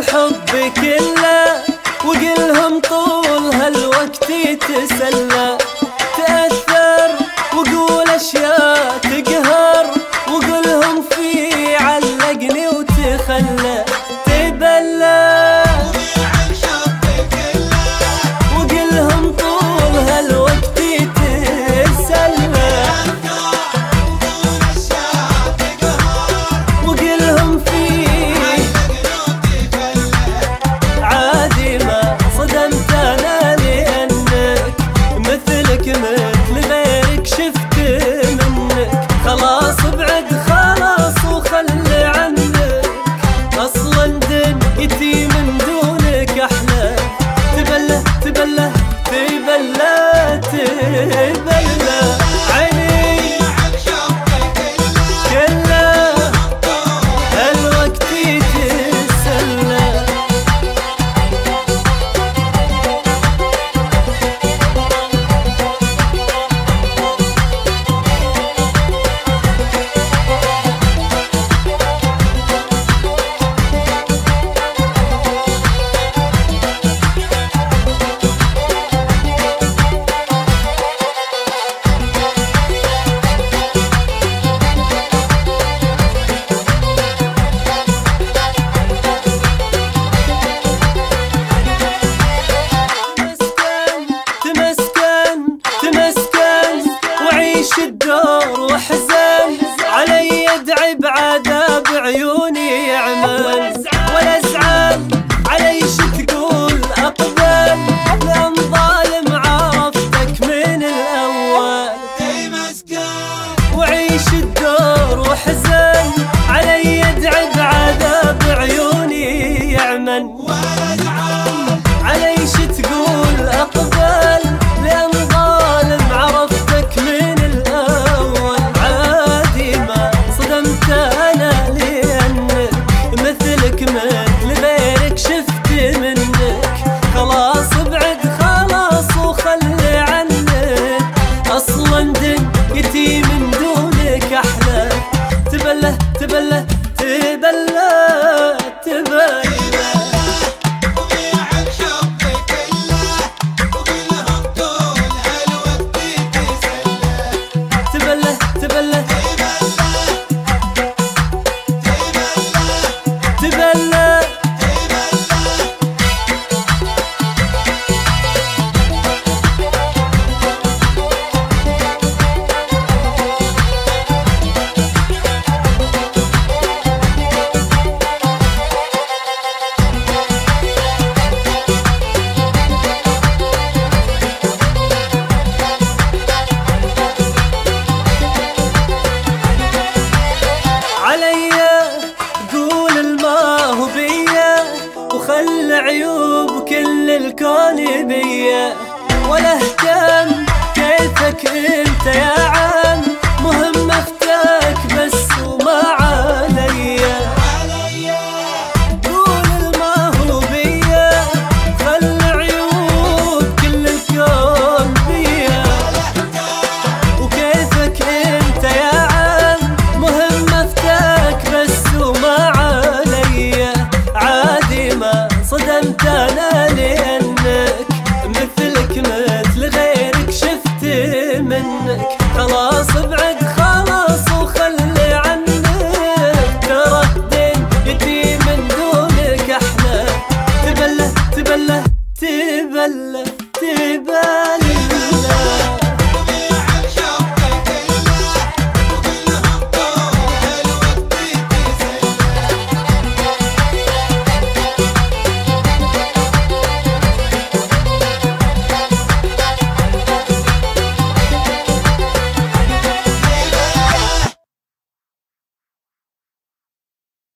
حبي كله وقلهم طول هالوقت تسلى. تأثر وقول أشياء تقهر وقلهم في علقني وتخلى. تبلى وقلهم طول هالوقت تسلى. وقلهم في عادي ما صدمت أنا لأنك مثلك مثل غيرك شفت منك. خلاص ابعد خلاص وخلي عنك، أصلا دنيتي من دونك أحلى. تبلى تبلى تبلى تبلى عيني كله هالوقت تسلى. الدور وحزن علي ادعي بعذاب عيوني يعمل. ولا ازعل علي تقول اقبل لان ظالم عرفتك من الاول. وعيش الدور وحزن علي ادعي بعذاب عيوني يعمل. ولا ازعل علي تقول اقبل لان ظالم عرفتك من الاول. عادي ما صدمت انا لانك مثلك مثل غيرك شفت منك. خلاص ابعد خلاص وخلي عنك، اصلا دنيتي من دونك احلى. تبلى تبلى تبلى تبلى تبلى تبلى. وخل عيوب كل الكون بيا ولا اهتم كيفك انت يا عم. مهم افتاك بس وما عليا. قول الما هو بيا خل عيوب كل الكون بيا وكيفك انت يا عم. مهم افتاك بس وما عليا. عادي ما صدمت انا لانك مثلك مثل غيرك شفت منك. خلاص ابعد خلاص وخلي عنك، ترى دنيتي من دونك احلى. تبلى تبلى تبلى تبلى